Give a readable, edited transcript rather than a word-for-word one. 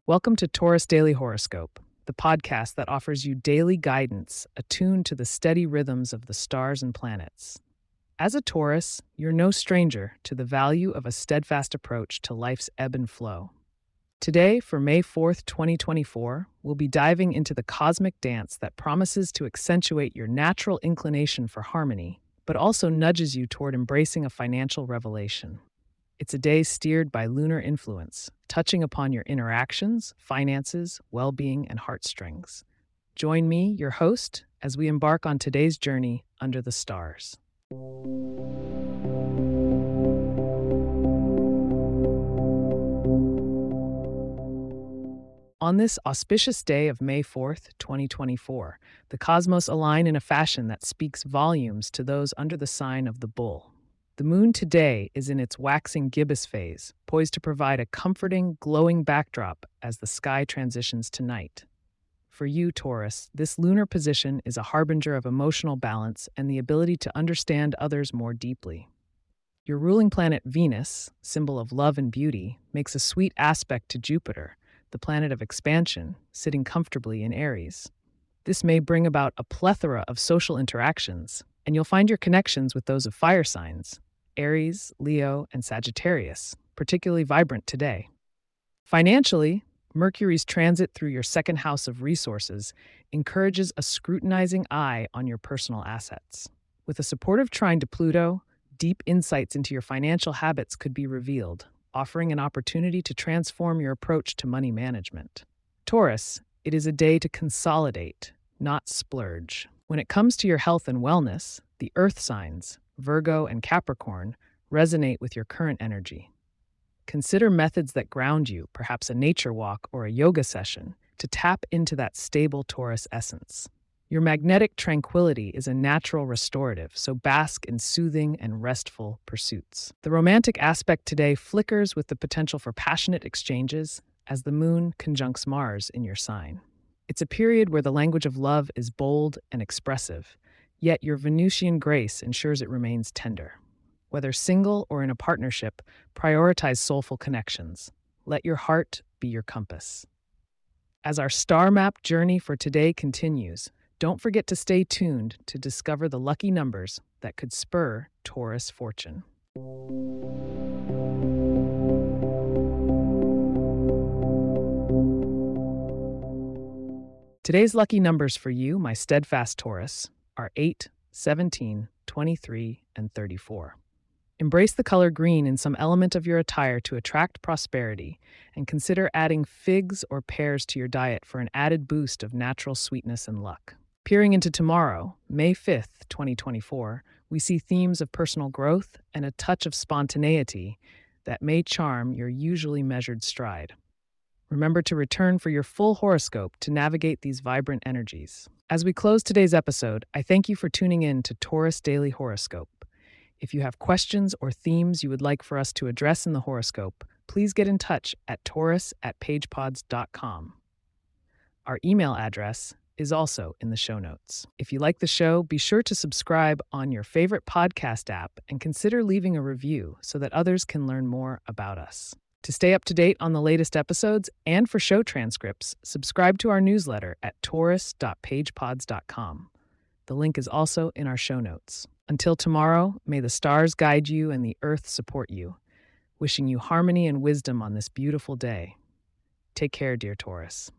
Welcome to Taurus Daily Horoscope, the podcast that offers you daily guidance attuned to the steady rhythms of the stars and planets. As a Taurus, you're no stranger to the value of a steadfast approach to life's ebb and flow. Today, for May 4th, 2024, we'll be diving into the cosmic dance that promises to accentuate your natural inclination for harmony, but also nudges you toward embracing a financial revelation. It's a day steered by lunar influence, touching upon your interactions, finances, well-being, and heartstrings. Join me, your host, as we embark on today's journey under the stars. On this auspicious day of May 4th, 2024, the cosmos align in a fashion that speaks volumes to those under the sign of the Bull. The moon today is in its waxing gibbous phase, poised to provide a comforting, glowing backdrop as the sky transitions to night. For you, Taurus, this lunar position is a harbinger of emotional balance and the ability to understand others more deeply. Your ruling planet Venus, symbol of love and beauty, makes a sweet aspect to Jupiter, the planet of expansion, sitting comfortably in Aries. This may bring about a plethora of social interactions, and you'll find your connections with those of fire signs, Aries, Leo, and Sagittarius, particularly vibrant today. Financially, Mercury's transit through your second house of resources encourages a scrutinizing eye on your personal assets. With a supportive trine to Pluto, deep insights into your financial habits could be revealed, offering an opportunity to transform your approach to money management. Taurus, it is a day to consolidate, not splurge. When it comes to your health and wellness, the earth signs, Virgo and Capricorn, resonate with your current energy. Consider methods that ground you, perhaps a nature walk or a yoga session, to tap into that stable Taurus essence. Your magnetic tranquility is a natural restorative, so bask in soothing and restful pursuits. The romantic aspect today flickers with the potential for passionate exchanges as the moon conjuncts Mars in your sign. It's a period where the language of love is bold and expressive, yet your Venusian grace ensures it remains tender. Whether single or in a partnership, prioritize soulful connections. Let your heart be your compass. As our star map journey for today continues, don't forget to stay tuned to discover the lucky numbers that could spur Taurus fortune. Today's lucky numbers for you, my steadfast Taurus, are 8, 17, 23, and 34. Embrace the color green in some element of your attire to attract prosperity, and consider adding figs or pears to your diet for an added boost of natural sweetness and luck. Peering into tomorrow, May 5th, 2024, we see themes of personal growth and a touch of spontaneity that may charm your usually measured stride. Remember to return for your full horoscope to navigate these vibrant energies. As we close today's episode, I thank you for tuning in to Taurus Daily Horoscope. If you have questions or themes you would like for us to address in the horoscope, please get in touch at taurus@pagepods.com. Our email address is also in the show notes. If you like the show, be sure to subscribe on your favorite podcast app and consider leaving a review so that others can learn more about us. To stay up to date on the latest episodes and for show transcripts, subscribe to our newsletter at taurus.pagepods.com. The link is also in our show notes. Until tomorrow, may the stars guide you and the earth support you. Wishing you harmony and wisdom on this beautiful day. Take care, dear Taurus.